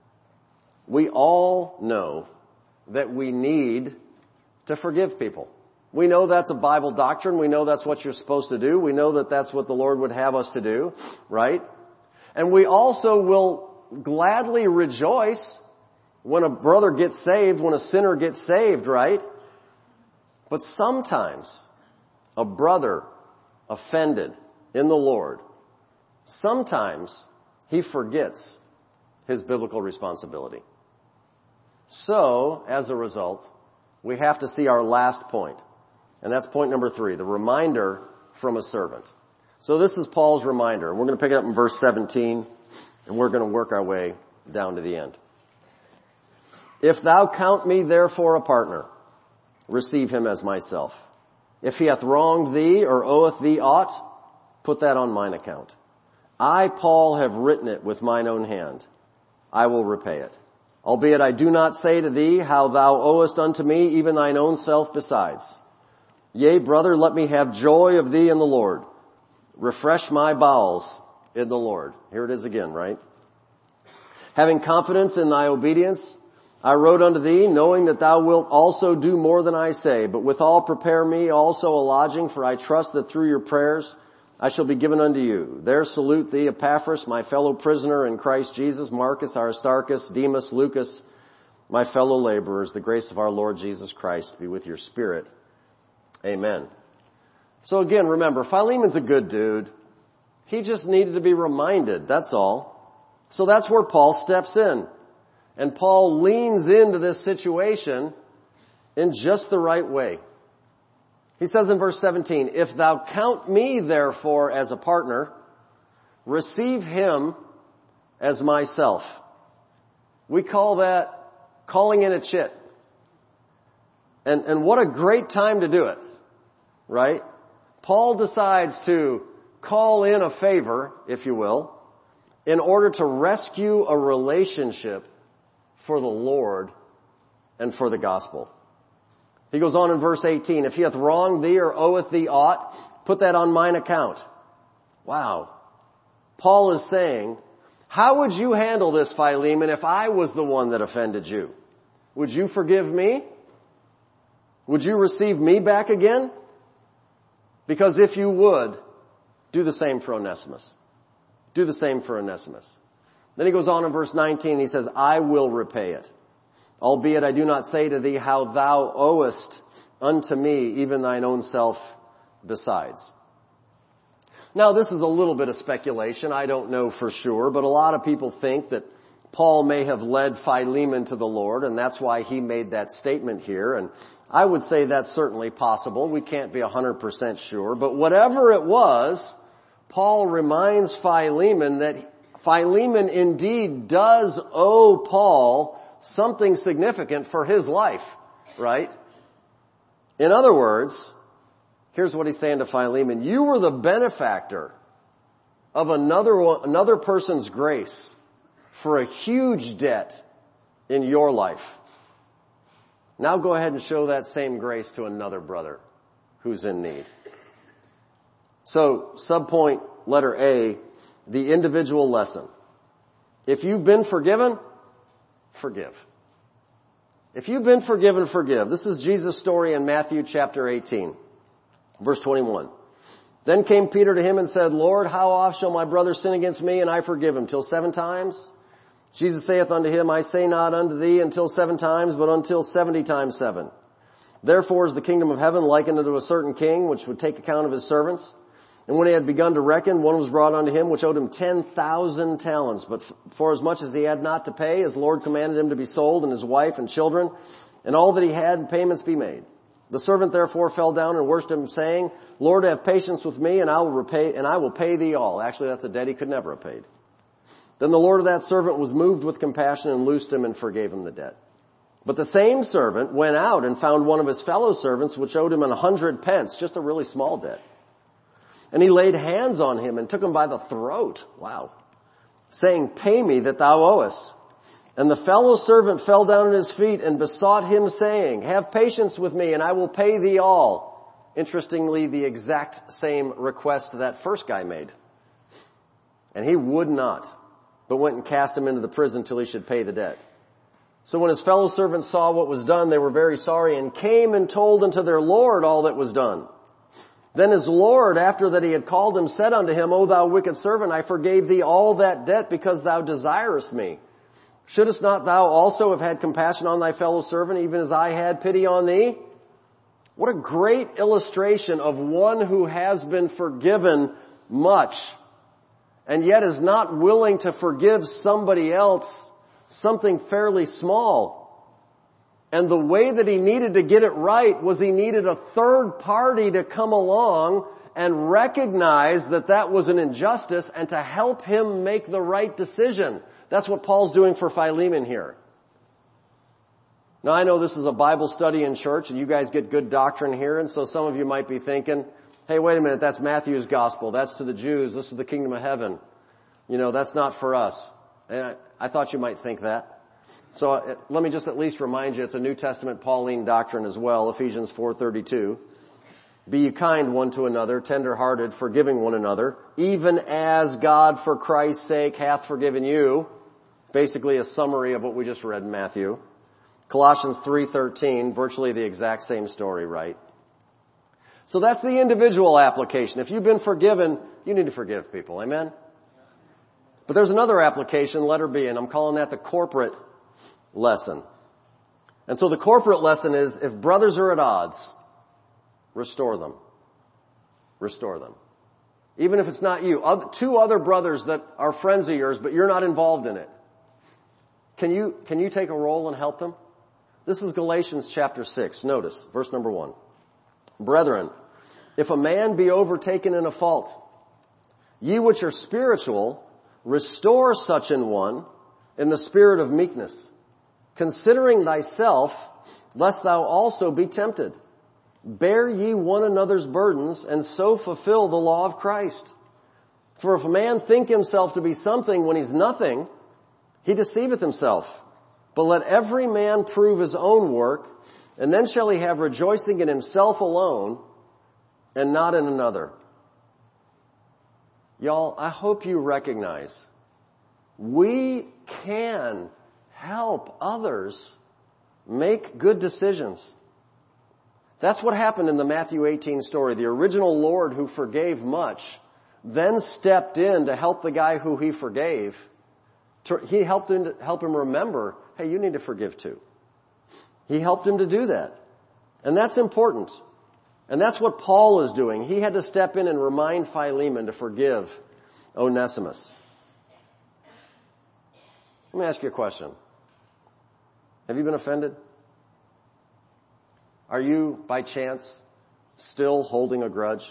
We all know that we need to forgive people. We know that's a Bible doctrine. We know that's what you're supposed to do. We know that that's what the Lord would have us to do, right? And we also will gladly rejoice when a brother gets saved, when a sinner gets saved, right? But sometimes a brother offended in the Lord, sometimes he forgets his biblical responsibility. So, as a result, we have to see our last point. And that's point number three, the reminder from a servant. So this is Paul's reminder. And we're going to pick it up in verse seventeen, and we're going to work our way down to the end. If thou count me therefore a partner, receive him as myself. If he hath wronged thee or oweth thee aught, put that on mine account. I, Paul, have written it with mine own hand. I will repay it. Albeit I do not say to thee how thou owest unto me even thine own self besides. Yea, brother, let me have joy of thee in the Lord. Refresh my bowels in the Lord. Here it is again, right? Having confidence in thy obedience, I wrote unto thee, knowing that thou wilt also do more than I say, but withal prepare me also a lodging, for I trust that through your prayers I shall be given unto you. There salute thee Epaphras, my fellow prisoner in Christ Jesus, Marcus, Aristarchus, Demas, Lucas, my fellow laborers. The grace of our Lord Jesus Christ be with your spirit. Amen. So again, remember, Philemon's a good dude. He just needed to be reminded, that's all. So that's where Paul steps in. And Paul leans into this situation in just the right way. He says in verse seventeen, if thou count me therefore as a partner, receive him as myself. We call that calling in a chit. And, and what a great time to do it, right? Paul decides to call in a favor, if you will, in order to rescue a relationship for the Lord and for the gospel. He goes on in verse eighteen, if he hath wronged thee or oweth thee aught, put that on mine account. Wow. Paul is saying, how would you handle this, Philemon, if I was the one that offended you? Would you forgive me? Would you receive me back again? Because if you would, do the same for Onesimus. Do the same for Onesimus. Then he goes on in verse nineteen, he says, I will repay it. Albeit I do not say to thee how thou owest unto me even thine own self besides. Now this is a little bit of speculation. I don't know for sure, but a lot of people think that Paul may have led Philemon to the Lord, and that's why he made that statement here. And I would say that's certainly possible. We can't be one hundred percent sure. But whatever it was, Paul reminds Philemon that Philemon indeed does owe Paul something significant for his life, right? In other words, here's what he's saying to Philemon. You were the benefactor of another, another person's grace for a huge debt in your life. Now go ahead and show that same grace to another brother who's in need. So, subpoint letter A, the individual lesson. If you've been forgiven, forgive. If you've been forgiven, forgive. This is Jesus' story in Matthew chapter eighteen, verse twenty-one. Then came Peter to him and said, Lord, how oft shall my brother sin against me and I forgive him? Till seven times? Jesus saith unto him, I say not unto thee until seven times, but until seventy times seven. Therefore is the kingdom of heaven likened unto a certain king, which would take account of his servants. And when he had begun to reckon, one was brought unto him, which owed him ten thousand talents. But for as much as he had not to pay, his Lord commanded him to be sold, and his wife and children, and all that he had, and payments be made. The servant therefore fell down and worshipped him, saying, Lord, have patience with me, and I will repay, and I will pay thee all. Actually, that's a debt he could never have paid. Then the Lord of that servant was moved with compassion and loosed him and forgave him the debt. But the same servant went out and found one of his fellow servants, which owed him an hundred pence, just a really small debt. And he laid hands on him and took him by the throat. Wow. Saying, pay me that thou owest. And the fellow servant fell down at his feet and besought him, saying, have patience with me, and I will pay thee all. Interestingly, the exact same request that first guy made. And he would not, but went and cast him into the prison till he should pay the debt. So when his fellow servants saw what was done, they were very sorry, and came and told unto their Lord all that was done. Then his Lord, after that he had called him, said unto him, O thou wicked servant, I forgave thee all that debt because thou desirest me. Shouldest not thou also have had compassion on thy fellow servant, even as I had pity on thee? What a great illustration of one who has been forgiven much, and yet is not willing to forgive somebody else something fairly small. And the way that he needed to get it right was he needed a third party to come along and recognize that that was an injustice and to help him make the right decision. That's what Paul's doing for Philemon here. Now I know this is a Bible study in church and you guys get good doctrine here, and so some of you might be thinking, hey, wait a minute, that's Matthew's gospel. That's to the Jews. This is the kingdom of heaven. You know, that's not for us. And I, I thought you might think that. So uh, let me just at least remind you, it's a New Testament Pauline doctrine as well, Ephesians four thirty-two. Be ye kind one to another, tender-hearted, forgiving one another, even as God for Christ's sake hath forgiven you. Basically a summary of what we just read in Matthew. Colossians three thirteen, virtually the exact same story, right? So that's the individual application. If you've been forgiven, you need to forgive people. Amen? But there's another application, letter B, and I'm calling that the corporate lesson. And so the corporate lesson is, if brothers are at odds, restore them. Restore them. Even if it's not you. Two other brothers that are friends of yours, but you're not involved in it. Can you, can you take a role and help them? This is Galatians chapter six. Notice, verse number one. Brethren, if a man be overtaken in a fault, ye which are spiritual, restore such an one in the spirit of meekness, considering thyself, lest thou also be tempted. Bear ye one another's burdens, and so fulfill the law of Christ. For if a man think himself to be something when he's nothing, he deceiveth himself. But let every man prove his own work, and then shall he have rejoicing in himself alone, and not in another. Y'all, I hope you recognize we can help others make good decisions. That's what happened in the Matthew eighteen story. The original Lord who forgave much then stepped in to help the guy who he forgave. He helped him to help him remember, hey, you need to forgive too. He helped him to do that. And that's important. And that's what Paul is doing. He had to step in and remind Philemon to forgive Onesimus. Let me ask you a question. Have you been offended? Are you, by chance, still holding a grudge?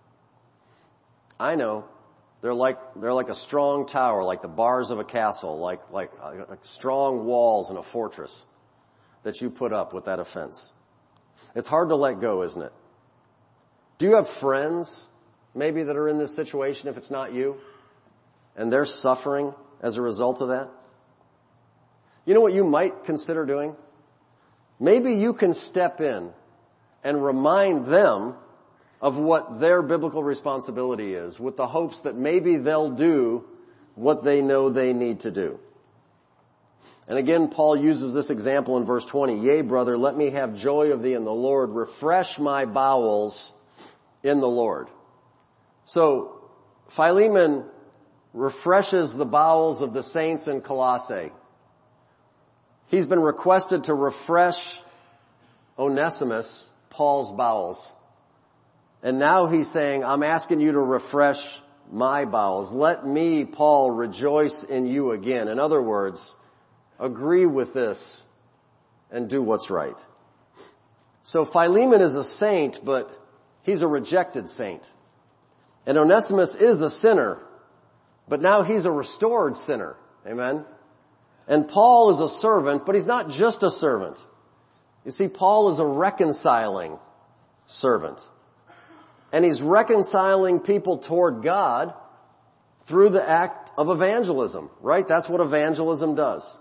I know. They're like, they're like a strong tower, like the bars of a castle, like, like, like strong walls in a fortress that you put up with that offense. It's hard to let go, isn't it? Do you have friends, maybe, that are in this situation if it's not you, and they're suffering as a result of that? You know what you might consider doing? Maybe you can step in and remind them of what their biblical responsibility is, with the hopes that maybe they'll do what they know they need to do. And again, Paul uses this example in verse twenty. Yea, brother, let me have joy of thee in the Lord. Refresh my bowels in the Lord. So, Philemon refreshes the bowels of the saints in Colossae. He's been requested to refresh Onesimus, Paul's bowels. And now he's saying, I'm asking you to refresh my bowels. Let me, Paul, rejoice in you again. In other words, agree with this and do what's right. So Philemon is a saint, but he's a rejected saint. And Onesimus is a sinner, but now he's a restored sinner. Amen? And Paul is a servant, but he's not just a servant. You see, Paul is a reconciling servant. And he's reconciling people toward God through the act of evangelism, right? That's what evangelism does.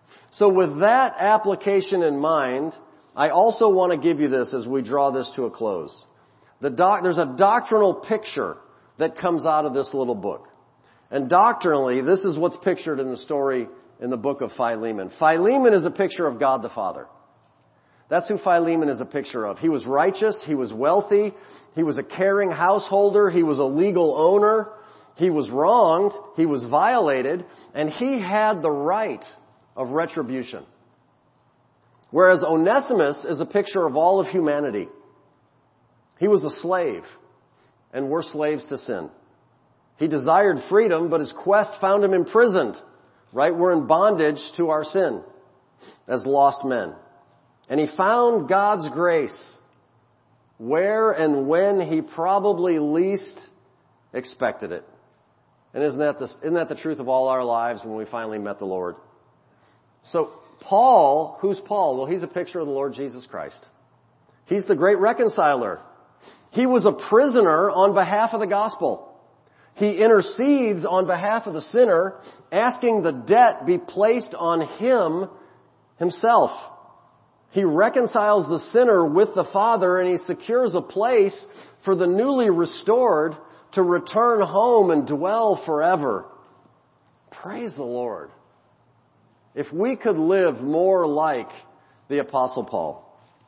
So with that application in mind, I also want to give you this as we draw this to a close. The doc, there's a doctrinal picture that comes out of this little book. And doctrinally, this is what's pictured in the story in the book of Philemon. Philemon is a picture of God the Father. That's who Philemon is a picture of. He was righteous, he was wealthy, he was a caring householder, he was a legal owner, he was wronged, he was violated, and he had the right of retribution. Whereas Onesimus is a picture of all of humanity. He was a slave, and we're slaves to sin. He desired freedom, but his quest found him imprisoned. Right? We're in bondage to our sin as lost men. And he found God's grace where and when he probably least expected it. And isn't that the, isn't that the truth of all our lives when we finally met the Lord? So Paul, who's Paul? Well, he's a picture of the Lord Jesus Christ. He's the great reconciler. He was a prisoner on behalf of the gospel. He intercedes on behalf of the sinner, asking the debt be placed on him himself. He reconciles the sinner with the Father, and he secures a place for the newly restored to return home and dwell forever. Praise the Lord. If we could live more like the Apostle Paul.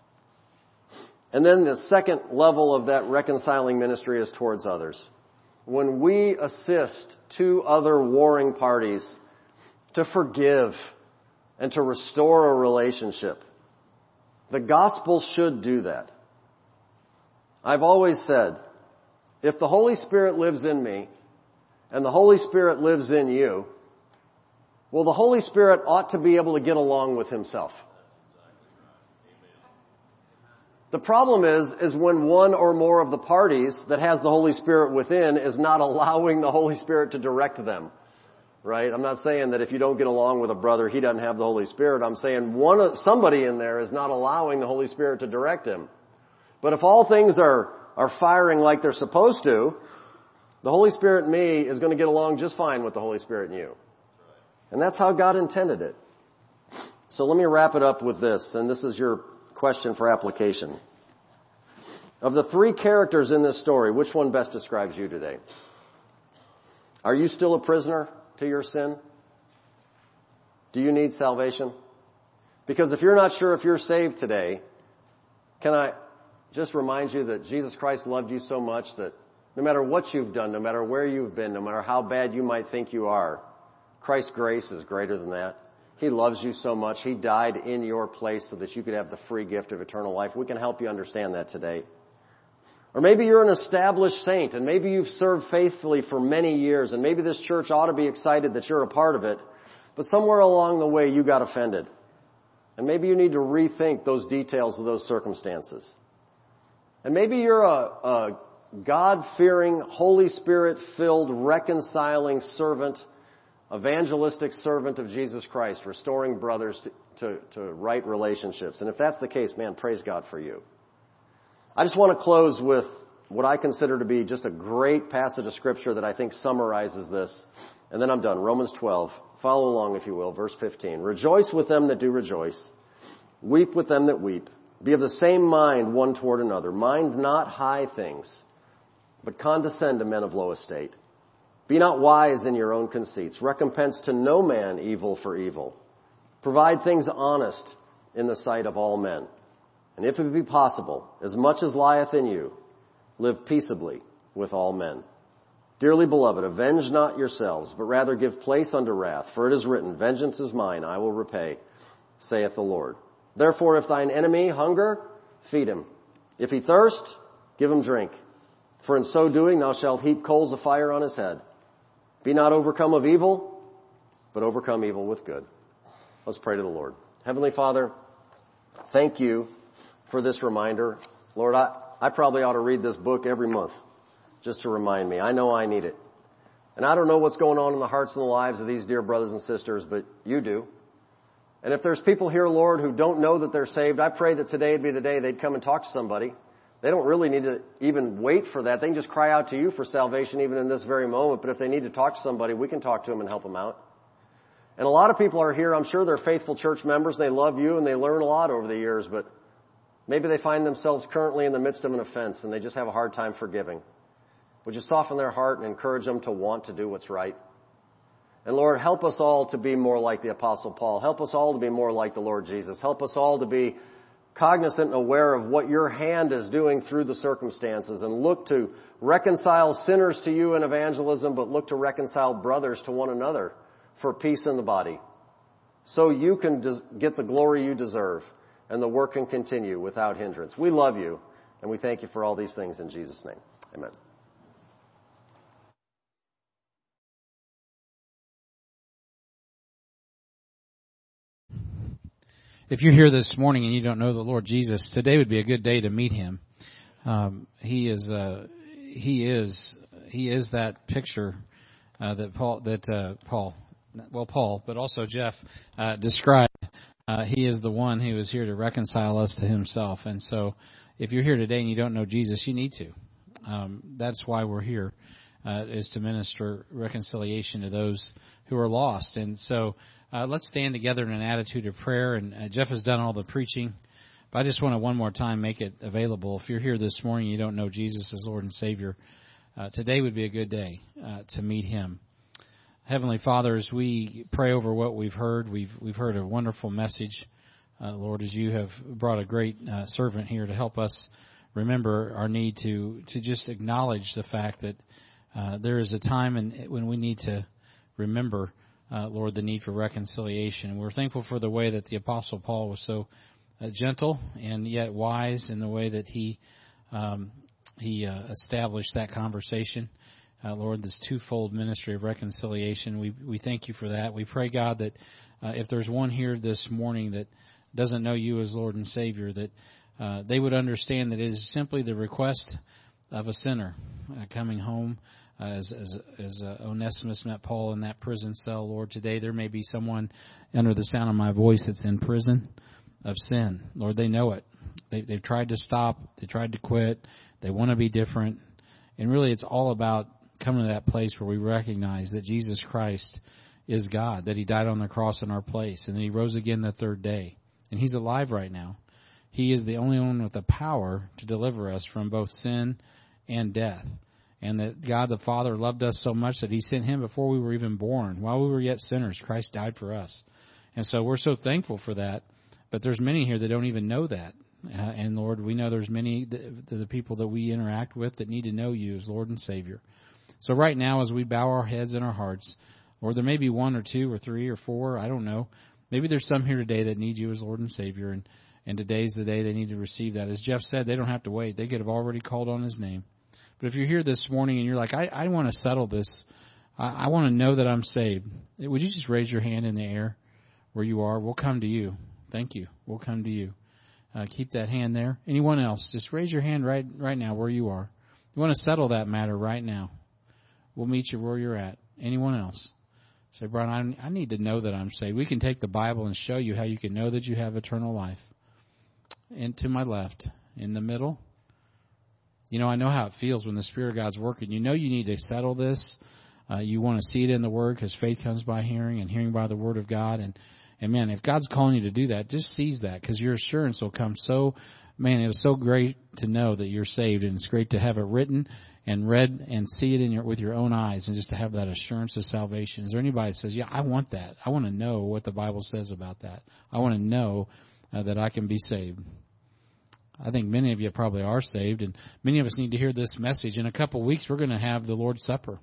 And then the second level of that reconciling ministry is towards others. When we assist two other warring parties to forgive and to restore a relationship, the gospel should do that. I've always said, if the Holy Spirit lives in me and the Holy Spirit lives in you, well, the Holy Spirit ought to be able to get along with himself. The problem is, is when one or more of the parties that has the Holy Spirit within is not allowing the Holy Spirit to direct them. Right? I'm not saying that if you don't get along with a brother, he doesn't have the Holy Spirit. I'm saying one, somebody in there is not allowing the Holy Spirit to direct him. But if all things are, are firing like they're supposed to, the Holy Spirit in me is going to get along just fine with the Holy Spirit in you. And that's how God intended it. So let me wrap it up with this, and this is your question for application. Of the three characters in this story, which one best describes you today? Are you still a prisoner to your sin? Do you need salvation? Because if you're not sure if you're saved today, can I just remind you that Jesus Christ loved you so much that no matter what you've done, no matter where you've been, no matter how bad you might think you are, Christ's grace is greater than that. He loves you so much. He died in your place so that you could have the free gift of eternal life. We can help you understand that today. Or maybe you're an established saint, and maybe you've served faithfully for many years, and maybe this church ought to be excited that you're a part of it, but somewhere along the way you got offended. And maybe you need to rethink those details of those circumstances. And maybe you're a, a God-fearing, Holy Spirit-filled, reconciling servant, evangelistic servant of Jesus Christ, restoring brothers to, to, to right relationships. And if that's the case, man, praise God for you. I just want to close with what I consider to be just a great passage of Scripture that I think summarizes this. And then I'm done. Romans twelve. Follow along, if you will. Verse fifteen. Rejoice with them that do rejoice. Weep with them that weep. Be of the same mind one toward another. Mind not high things, but condescend to men of low estate. Be not wise in your own conceits. Recompense to no man evil for evil. Provide things honest in the sight of all men. And if it be possible, as much as lieth in you, live peaceably with all men. Dearly beloved, avenge not yourselves, but rather give place unto wrath. For it is written, vengeance is mine, I will repay, saith the Lord. Therefore, if thine enemy hunger, feed him. If he thirst, give him drink. For in so doing thou shalt heap coals of fire on his head. Be not overcome of evil, but overcome evil with good. Let's pray to the Lord. Heavenly Father, thank you for this reminder. Lord, I, I probably ought to read this book every month just to remind me. I know I need it. And I don't know what's going on in the hearts and the lives of these dear brothers and sisters, but you do. And if there's people here, Lord, who don't know that they're saved, I pray that today would be the day they'd come and talk to somebody. They don't really need to even wait for that. They can just cry out to you for salvation even in this very moment. But if they need to talk to somebody, we can talk to them and help them out. And a lot of people are here, I'm sure they're faithful church members, they love you and they learn a lot over the years, but maybe they find themselves currently in the midst of an offense and they just have a hard time forgiving. Would you soften their heart and encourage them to want to do what's right? And Lord, help us all to be more like the Apostle Paul. Help us all to be more like the Lord Jesus. Help us all to be cognizant and aware of what your hand is doing through the circumstances, and look to reconcile sinners to you in evangelism, but look to reconcile brothers to one another for peace in the body, so you can des- get the glory you deserve and the work can continue without hindrance. We love you and we thank you for all these things in Jesus' name. Amen. If you're here this morning and you don't know the Lord Jesus, today would be a good day to meet him. Um, he is, uh, he is, he is that picture, uh, that Paul, that, uh, Paul, well, Paul, but also Jeff, uh, described. Uh, he is the one who is here to reconcile us to himself. And so if you're here today and you don't know Jesus, you need to. Um, that's why we're here, uh, is to minister reconciliation to those who are lost. And so, Uh, let's stand together in an attitude of prayer. And uh, Jeff has done all the preaching, but I just want to one more time make it available. If you're here this morning and you don't know Jesus as Lord and Savior, uh, today would be a good day uh, to meet him. Heavenly Father, as we pray over what we've heard, we've we've heard a wonderful message, uh, Lord, as you have brought a great uh, servant here to help us remember our need to to just acknowledge the fact that uh, there is a time in, when we need to remember, Uh, Lord, the need for reconciliation. We're thankful for the way that the Apostle Paul was so uh, gentle and yet wise in the way that he um, he uh, established that conversation. Uh, Lord, this twofold ministry of reconciliation, we we thank you for that. We pray, God, that uh, if there's one here this morning that doesn't know you as Lord and Savior, that uh, they would understand that it is simply the request of a sinner uh, coming home. Uh, as as, as uh, Onesimus met Paul in that prison cell, Lord, today there may be someone under the sound of my voice that's in prison of sin. Lord, they know it. They, they've tried to stop. They tried to quit. They want to be different. And really it's all about coming to that place where we recognize that Jesus Christ is God, that he died on the cross in our place, and that he rose again the third day. And he's alive right now. He is the only one with the power to deliver us from both sin and death. And that God the Father loved us so much that he sent him before we were even born. While we were yet sinners, Christ died for us. And so we're so thankful for that. But there's many here that don't even know that. Uh, and Lord, we know there's many, the, the people that we interact with that need to know you as Lord and Savior. So right now, as we bow our heads and our hearts, or there may be one or two or three or four, I don't know. Maybe there's some here today that need you as Lord and Savior. And, and today's the day they need to receive that. As Jeff said, they don't have to wait. They could have already called on his name. But if you're here this morning and you're like, I, I want to settle this, I, I want to know that I'm saved, would you just raise your hand in the air where you are? We'll come to you. Thank you. We'll come to you. Uh, keep that hand there. Anyone else? Just raise your hand right right now where you are. You want to settle that matter right now. We'll meet you where you're at. Anyone else? Say, Brian, I, I need to know that I'm saved. We can take the Bible and show you how you can know that you have eternal life. And to my left, in the middle. You know, I know how it feels when the Spirit of God's working. You know you need to settle this. Uh, you want to see it in the Word because faith comes by hearing and hearing by the Word of God. And, and man, if God's calling you to do that, just seize that because your assurance will come so, man, it is so great to know that you're saved, and it's great to have it written and read and see it in your, with your own eyes, and just to have that assurance of salvation. Is there anybody that says, yeah, I want that. I want to know what the Bible says about that. I want to know uh, that I can be saved. I think many of you probably are saved, and many of us need to hear this message. In a couple of weeks, we're going to have the Lord's Supper.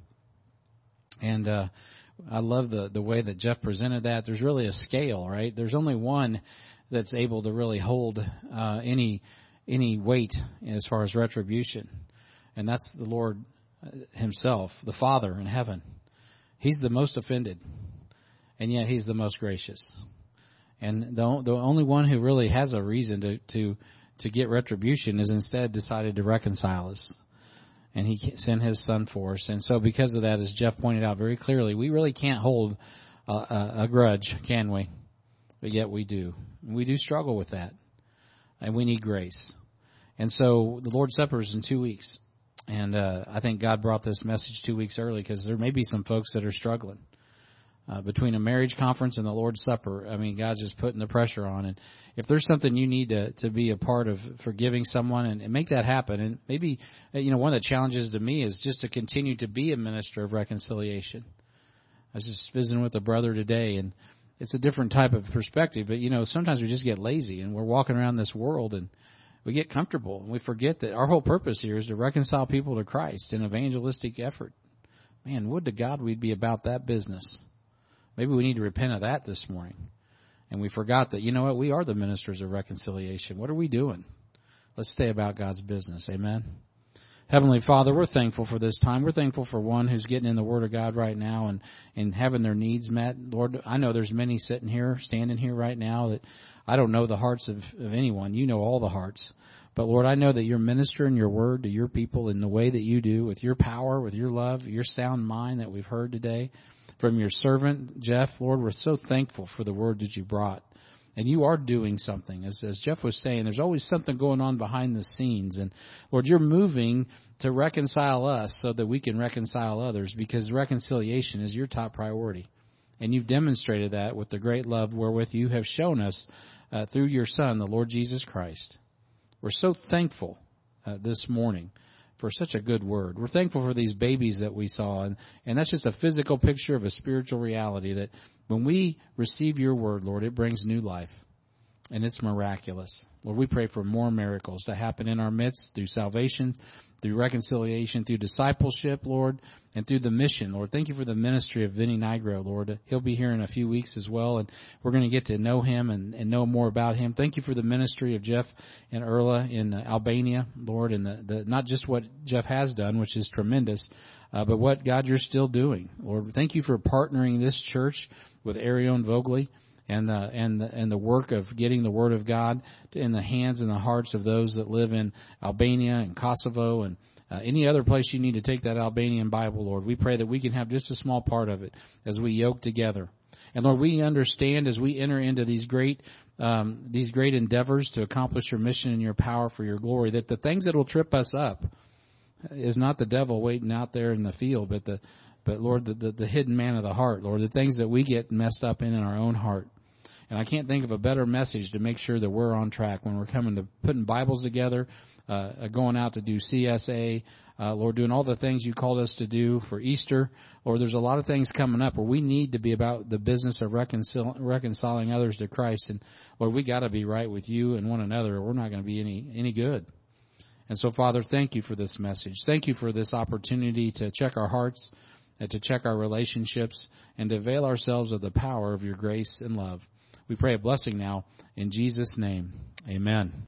And uh I love the the way that Jeff presented that. There's really a scale, right? There's only one that's able to really hold uh any any weight as far as retribution, and that's the Lord himself, the Father in heaven. He's the most offended, and yet he's the most gracious. And the the only one who really has a reason to to to get retribution is instead decided to reconcile us. And he sent his son for us. And so because of that, as Jeff pointed out very clearly, we really can't hold a, a, a grudge, can we? But yet we do. We do struggle with that. And we need grace. And so the Lord's Supper is in two weeks. And uh I think God brought this message two weeks early because there may be some folks that are struggling. Uh, between a marriage conference and the Lord's Supper, I mean, God's just putting the pressure on. And if there's something you need to, to be a part of forgiving someone and, and make that happen, and maybe, you know, one of the challenges to me is just to continue to be a minister of reconciliation. I was just visiting with a brother today, and it's a different type of perspective, but, you know, sometimes we just get lazy and we're walking around this world and we get comfortable and we forget that our whole purpose here is to reconcile people to Christ in evangelistic effort. Man, would to God we'd be about that business. Maybe we need to repent of that this morning. And we forgot that, you know what, we are the ministers of reconciliation. What are we doing? Let's stay about God's business. Amen. Heavenly Father, we're thankful for this time. We're thankful for one who's getting in the Word of God right now and, and having their needs met. Lord, I know there's many sitting here, standing here right now that I don't know the hearts of, of anyone. You know all the hearts. But Lord, I know that you're ministering your Word to your people in the way that you do, with your power, with your love, your sound mind that we've heard today. From your servant, Jeff, Lord, we're so thankful for the word that you brought. And you are doing something. As, as Jeff was saying, there's always something going on behind the scenes. And Lord, you're moving to reconcile us so that we can reconcile others, because reconciliation is your top priority. And you've demonstrated that with the great love wherewith you have shown us uh, through your Son, the Lord Jesus Christ. We're so thankful uh, this morning for such a good word. We're thankful for these babies that we saw, and, and that's just a physical picture of a spiritual reality that when we receive your word, Lord, it brings new life, and it's miraculous. Lord, we pray for more miracles to happen in our midst through salvation, through reconciliation, through discipleship, Lord, and through the mission. Lord, thank you for the ministry of Vinny Nigro, Lord. He'll be here in a few weeks as well, and we're going to get to know him and, and know more about him. Thank you for the ministry of Jeff and Erla in uh, Albania, Lord, and the, the not just what Jeff has done, which is tremendous, uh, but what, God, you're still doing. Lord, thank you for partnering this church with Arion Vogli and the, and the, and the work of getting the Word of God in the hands and the hearts of those that live in Albania and Kosovo and uh, any other place you need to take that Albanian Bible, Lord. We pray that we can have just a small part of it as we yoke together. And Lord, we understand as we enter into these great um, these great endeavors to accomplish your mission and your power for your glory, that the things that will trip us up is not the devil waiting out there in the field, but the but Lord, the, the, the hidden man of the heart, Lord, the things that we get messed up in in our own heart. And I can't think of a better message to make sure that we're on track when we're coming to putting Bibles together, uh, going out to do C S A, uh, Lord, doing all the things you called us to do for Easter. Lord, there's a lot of things coming up where we need to be about the business of reconcil- reconciling others to Christ. And Lord, we got to be right with you and one another, or we're not going to be any, any good. And so, Father, thank you for this message. Thank you for this opportunity to check our hearts, and to check our relationships, and to avail ourselves of the power of your grace and love. We pray a blessing now in Jesus' name. Amen.